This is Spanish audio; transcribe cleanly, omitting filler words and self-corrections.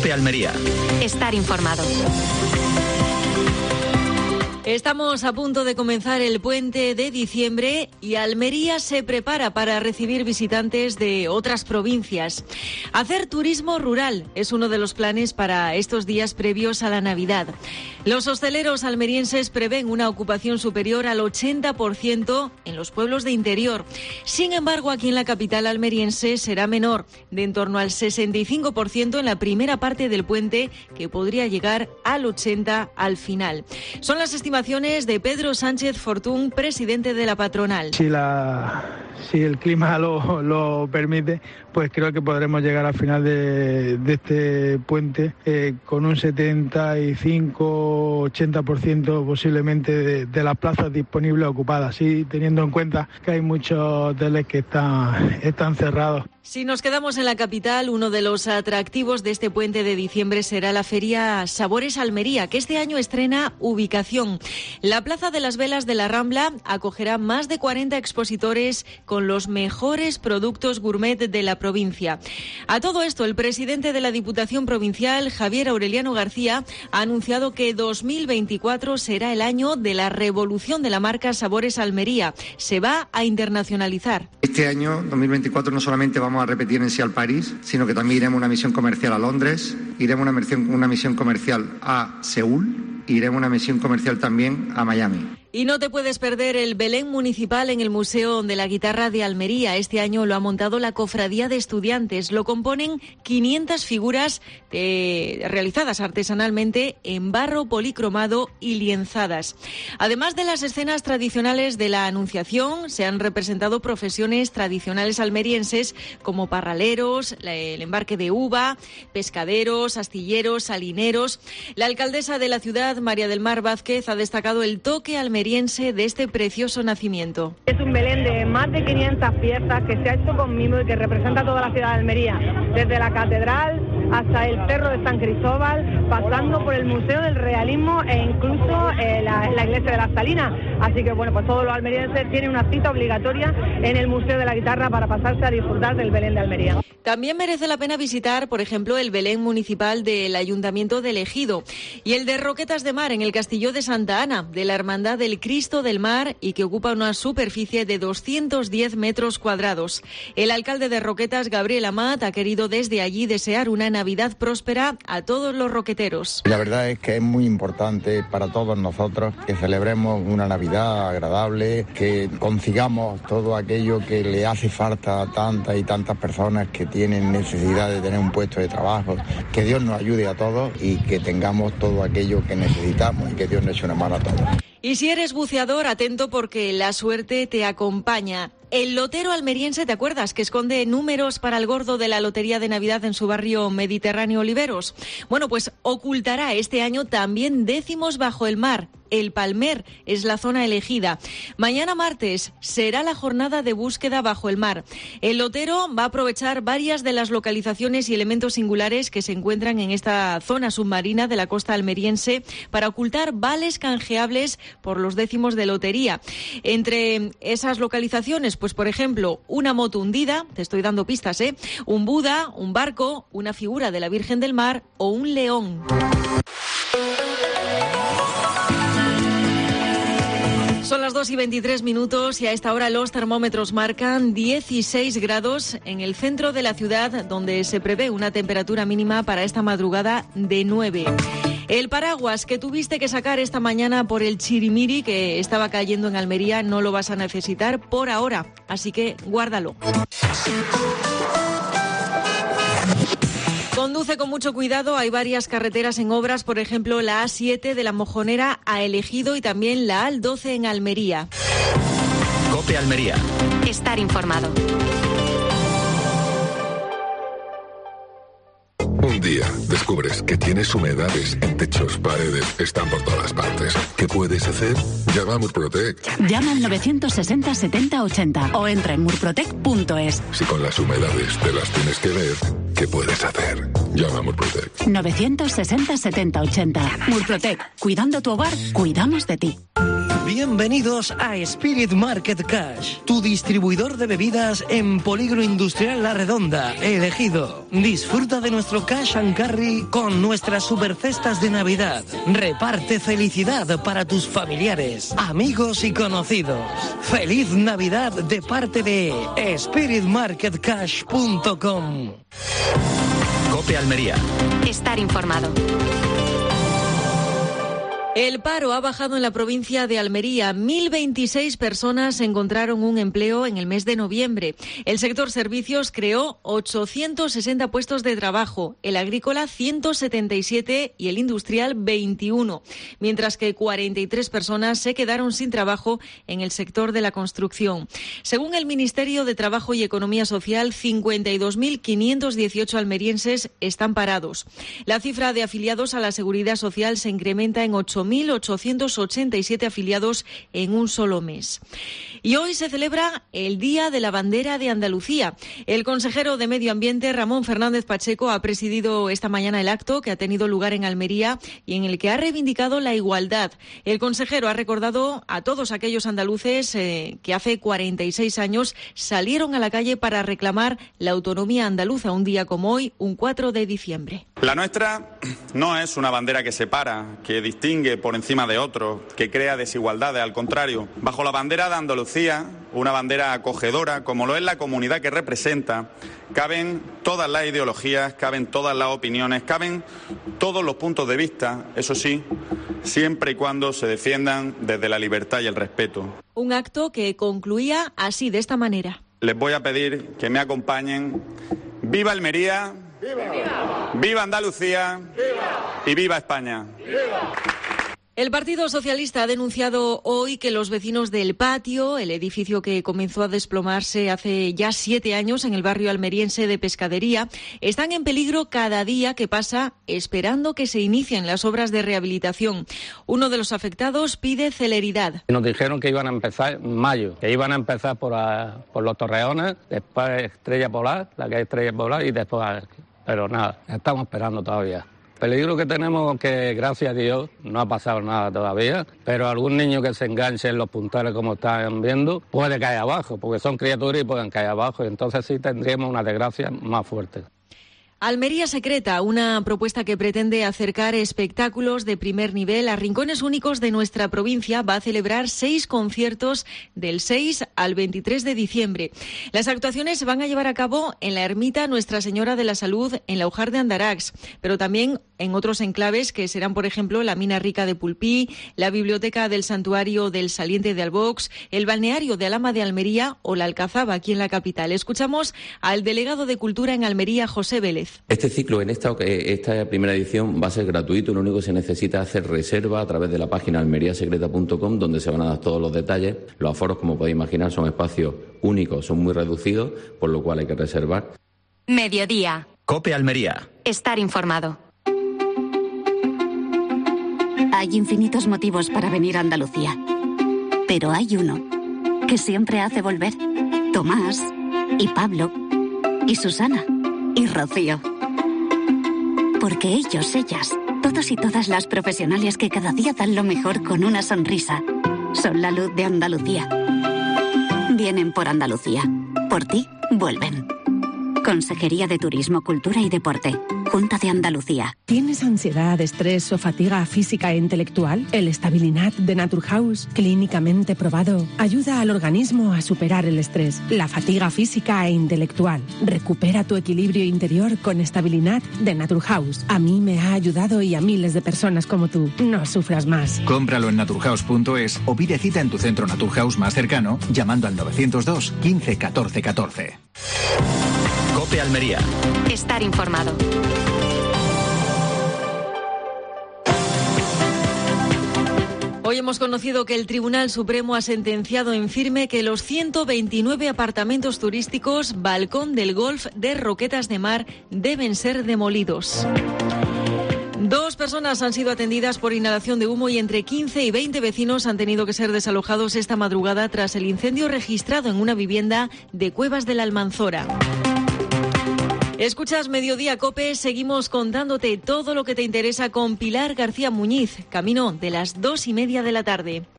COPE Almería. Estar informado. Estamos a punto de comenzar el puente de diciembre y Almería se prepara para recibir visitantes de otras provincias. Hacer turismo rural es uno de los planes para estos días previos a la Navidad. Los hosteleros almerienses prevén una ocupación superior al 80% en los pueblos de interior. Sin embargo, aquí en la capital almeriense será menor, de en torno al 65% en la primera parte del puente, que podría llegar al 80% al final. Son las estimaciones de Pedro Sánchez Fortún, presidente de la patronal. Si el clima lo permite, pues creo que podremos llegar al final de este puente con un 75-80% posiblemente de las plazas disponibles ocupadas, sí, teniendo en cuenta que hay muchos hoteles que están cerrados. Si nos quedamos en la capital, uno de los atractivos de este puente de diciembre será la feria Sabores Almería, que este año estrena ubicación. La Plaza de las Velas de la Rambla acogerá más de 40 expositores con los mejores productos gourmet de la provincia. A todo esto, el presidente de la Diputación Provincial, Javier Aureliano García, ha anunciado que 2024 será el año de la revolución de la marca Sabores Almería. Se va a internacionalizar. Este año, 2024, no solamente vamos a repetir en Sea París, sino que también iremos una misión comercial a Londres, iremos una misión comercial a Seúl, iremos una misión comercial también a Miami. Y no te puedes perder el Belén municipal en el Museo de la Guitarra de Almería. Este año lo ha montado la Cofradía de Estudiantes. Lo componen 500 figuras realizadas artesanalmente en barro policromado y lienzadas. Además de las escenas tradicionales de la Anunciación, se han representado profesiones tradicionales almerienses como parraleros, el embarque de uva, pescaderos, astilleros, salineros. La alcaldesa de la ciudad, María del Mar Vázquez, ha destacado el toque almeriense de este precioso nacimiento. Es un Belén de más de 500 piezas que se ha hecho con mimo y que representa toda la ciudad de Almería, desde la catedral hasta el Cerro de San Cristóbal, pasando por el Museo del Realismo e incluso la Iglesia de las Salinas. Así que bueno, pues todos los almerienses tienen una cita obligatoria en el Museo de la Guitarra para pasarse a disfrutar del Belén de Almería. También merece la pena visitar, por ejemplo, el Belén municipal del Ayuntamiento del Ejido y el de Roquetas de Mar en el Castillo de Santa Ana, de la Hermandad del Cristo del Mar, y que ocupa una superficie de 210 metros cuadrados. El alcalde de Roquetas, Gabriel Amat, ha querido desde allí desear una Navidad próspera a todos los roqueteros. La verdad es que es muy importante para todos nosotros que celebremos una Navidad agradable, que consigamos todo aquello que le hace falta a tantas y tantas personas que tienen necesidad de tener un puesto de trabajo. Que Dios nos ayude a todos y que tengamos todo aquello que necesitamos y que Dios nos eche una mano a todos. Y si eres buceador, atento porque la suerte te acompaña. El lotero almeriense, ¿te acuerdas?, que esconde números para el gordo de la Lotería de Navidad en su barrio mediterráneo Oliveros. Bueno, pues ocultará este año también décimos bajo el mar. El Palmer es la zona elegida. Mañana martes será la jornada de búsqueda bajo el mar. El lotero va a aprovechar varias de las localizaciones y elementos singulares que se encuentran en esta zona submarina de la costa almeriense para ocultar vales canjeables por los décimos de lotería. Entre esas localizaciones, pues por ejemplo, una moto hundida, te estoy dando pistas, un Buda, un barco, una figura de la Virgen del Mar o un león. Son las 2:23 y a esta hora los termómetros marcan 16 grados en el centro de la ciudad, donde se prevé una temperatura mínima para esta madrugada de 9. El paraguas que tuviste que sacar esta mañana por el chirimiri que estaba cayendo en Almería no lo vas a necesitar por ahora, así que guárdalo. Conduce con mucho cuidado, hay varias carreteras en obras, por ejemplo la A7 de La Mojonera a El Ejido y también la A12 en Almería. COPE Almería. Estar informado. Un día descubres que tienes humedades en techos, paredes, están por todas partes. ¿Qué puedes hacer? Llama a Murprotec. Llama al 960 70 80 o entra en murprotec.es. Si con las humedades te las tienes que ver, ¿qué puedes hacer? Llama a Murprotec. 960 70 80. Murprotec. Cuidando tu hogar, cuidamos de ti. Bienvenidos a Spirit Market Cash, tu distribuidor de bebidas en Polígono Industrial La Redonda, El Ejido. Disfruta de nuestro cash and carry con nuestras supercestas de Navidad. Reparte felicidad para tus familiares, amigos y conocidos. ¡Feliz Navidad de parte de spiritmarketcash.com! COPE Almería. Estar informado. El paro ha bajado en la provincia de Almería. 1.026 personas encontraron un empleo en el mes de noviembre. El sector servicios creó 860 puestos de trabajo, el agrícola 177 y el industrial 21, mientras que 43 personas se quedaron sin trabajo en el sector de la construcción. Según el Ministerio de Trabajo y Economía Social, 52.518 almerienses están parados. La cifra de afiliados a la Seguridad Social se incrementa en 8.887 afiliados en un solo mes. Y hoy se celebra el Día de la Bandera de Andalucía. El consejero de Medio Ambiente, Ramón Fernández Pacheco, ha presidido esta mañana el acto que ha tenido lugar en Almería y en el que ha reivindicado la igualdad. El consejero ha recordado a todos aquellos andaluces que hace 46 años salieron a la calle para reclamar la autonomía andaluza, un día como hoy, un 4 de diciembre. La nuestra no es una bandera que separa, que distingue por encima de otros, que crea desigualdades. Al contrario, bajo la bandera de Andalucía, una bandera acogedora, como lo es la comunidad que representa, caben todas las ideologías, caben todas las opiniones, caben todos los puntos de vista, eso sí, siempre y cuando se defiendan desde la libertad y el respeto. Un acto que concluía así, de esta manera. Les voy a pedir que me acompañen. ¡Viva Almería! ¡Viva! ¡Viva Andalucía! ¡Viva! ¡Y viva España! ¡Viva! El Partido Socialista ha denunciado hoy que los vecinos del Patio, el edificio que comenzó a desplomarse hace ya 7 años en el barrio almeriense de Pescadería, están en peligro cada día que pasa esperando que se inicien las obras de rehabilitación. Uno de los afectados pide celeridad. Nos dijeron que iban a empezar en mayo, que iban a empezar por los Torreones, después Estrella Polar, la que es Estrella Polar, y después... Pero nada, estamos esperando todavía. Peligro que tenemos que, gracias a Dios, no ha pasado nada todavía, pero algún niño que se enganche en los puntales, como están viendo, puede caer abajo, porque son criaturas y pueden caer abajo, y entonces sí tendríamos una desgracia más fuerte. Almería Secreta, una propuesta que pretende acercar espectáculos de primer nivel a rincones únicos de nuestra provincia, va a celebrar 6 conciertos del 6 al 23 de diciembre. Las actuaciones se van a llevar a cabo en la ermita Nuestra Señora de la Salud en la Ujar de Andarax, pero también en otros enclaves que serán, por ejemplo, la Mina Rica de Pulpí, la Biblioteca del Santuario del Saliente de Albox, el Balneario de Alhama de Almería o la Alcazaba aquí en la capital. Escuchamos al delegado de Cultura en Almería, José Vélez. Este ciclo, en esta primera edición, va a ser gratuito. Lo único que se necesita es hacer reserva a través de la página almeriasecreta.com, donde se van a dar todos los detalles. Los aforos, como podéis imaginar, son espacios únicos, son muy reducidos, por lo cual hay que reservar. Mediodía. COPE Almería. Estar informado. Hay infinitos motivos para venir a Andalucía, pero hay uno que siempre hace volver. Tomás y Pablo y Susana y Rocío. Porque ellos, ellas, todos y todas las profesionales que cada día dan lo mejor con una sonrisa, son la luz de Andalucía. Vienen por Andalucía. Por ti, vuelven. Consejería de Turismo, Cultura y Deporte. Junta de Andalucía. ¿Tienes ansiedad, estrés o fatiga física e intelectual? El Stabilinat de Naturhaus, clínicamente probado, ayuda al organismo a superar el estrés, la fatiga física e intelectual. Recupera tu equilibrio interior con Stabilinat de Naturhaus. A mí me ha ayudado y a miles de personas como tú. No sufras más. Cómpralo en naturhaus.es o pide cita en tu centro Naturhaus más cercano llamando al 902 15 14 14. COPE Almería. Estar informado. Hoy hemos conocido que el Tribunal Supremo ha sentenciado en firme que los 129 apartamentos turísticos Balcón del Golf de Roquetas de Mar deben ser demolidos. 2 personas han sido atendidas por inhalación de humo y entre 15 y 20 vecinos han tenido que ser desalojados esta madrugada tras el incendio registrado en una vivienda de Cuevas de la Almanzora. Escuchas Mediodía COPE, seguimos contándote todo lo que te interesa con Pilar García Muñiz, camino de las 2:30 de la tarde.